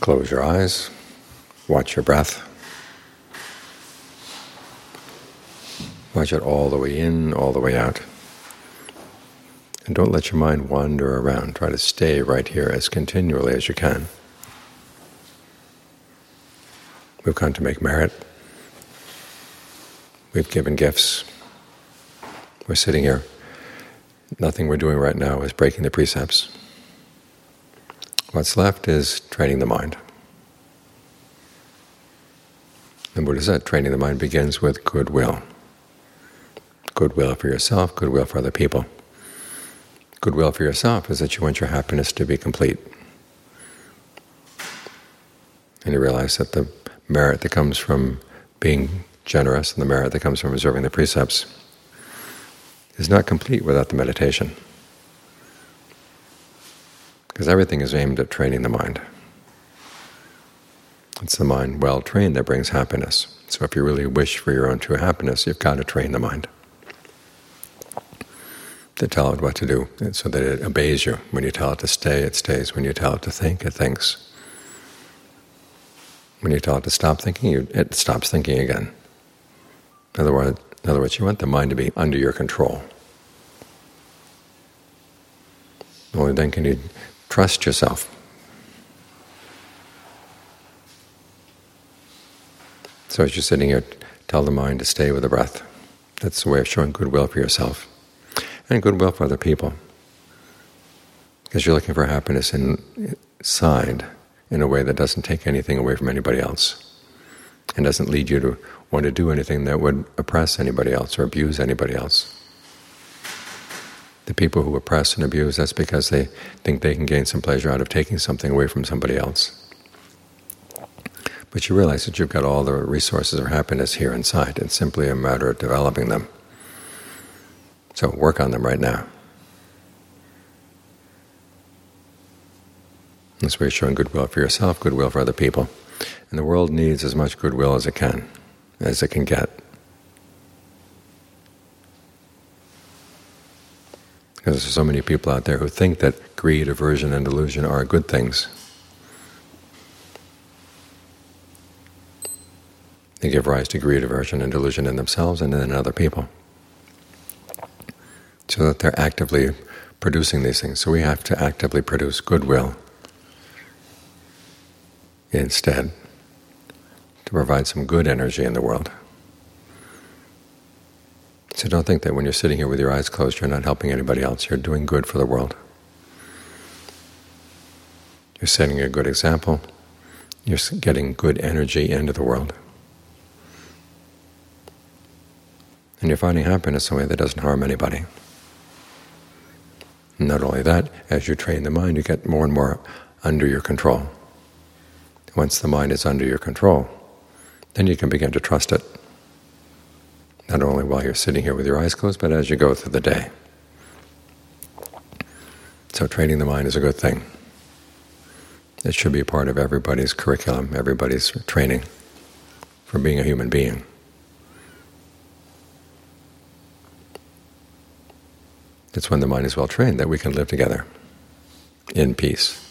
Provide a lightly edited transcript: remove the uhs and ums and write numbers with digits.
Close your eyes, watch your breath. Watch it all the way in, all the way out. And don't let your mind wander around. Try to stay right here as continually as you can. We've come to make merit. We've given gifts. We're sitting here. Nothing we're doing right now is breaking the precepts. What's left is training the mind. The Buddha said training the mind begins with goodwill. Goodwill for yourself, goodwill for other people. Goodwill for yourself is that you want your happiness to be complete. And you realize that the merit that comes from being generous and the merit that comes from observing the precepts is not complete without the meditation. Because everything is aimed at training the mind. It's the mind well trained that brings happiness. So if you really wish for your own true happiness, you've got to train the mind to tell it what to do, so that it obeys you. When you tell it to stay, it stays. When you tell it to think, it thinks. When you tell it to stop thinking, it stops thinking again. In other words, you want the mind to be under your control. Only then can you trust yourself. So as you're sitting here, tell the mind to stay with the breath. That's the way of showing goodwill for yourself and goodwill for other people. Because you're looking for happiness inside in a way that doesn't take anything away from anybody else and doesn't lead you to want to do anything that would oppress anybody else or abuse anybody else. The people who oppress and abuse, that's because they think they can gain some pleasure out of taking something away from somebody else. But you realize that you've got all the resources of happiness here inside. It's simply a matter of developing them. So work on them right now. This way you're showing goodwill for yourself, goodwill for other people. And the world needs as much goodwill as it can get. Because there's so many people out there who think that greed, aversion, and delusion are good things. They give rise to greed, aversion, and delusion in themselves and in other people, so that they're actively producing these things. So we have to actively produce goodwill instead, to provide some good energy in the world. So don't think that when you're sitting here with your eyes closed, you're not helping anybody else. You're doing good for the world. You're setting a good example. You're getting good energy into the world. And you're finding happiness in a way that doesn't harm anybody. And not only that, as you train the mind, you get more and more under your control. Once the mind is under your control, then you can begin to trust it. Not only while you're sitting here with your eyes closed, but as you go through the day. So training the mind is a good thing. It should be a part of everybody's curriculum, everybody's training for being a human being. It's when the mind is well trained that we can live together in peace.